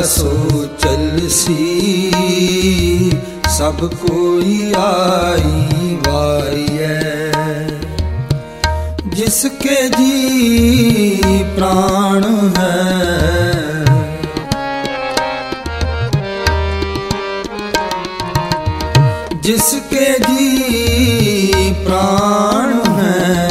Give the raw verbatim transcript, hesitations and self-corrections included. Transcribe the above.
सो चलसी सब कोई आई वारिय। जिसके जी प्राण है जिसके जी प्राण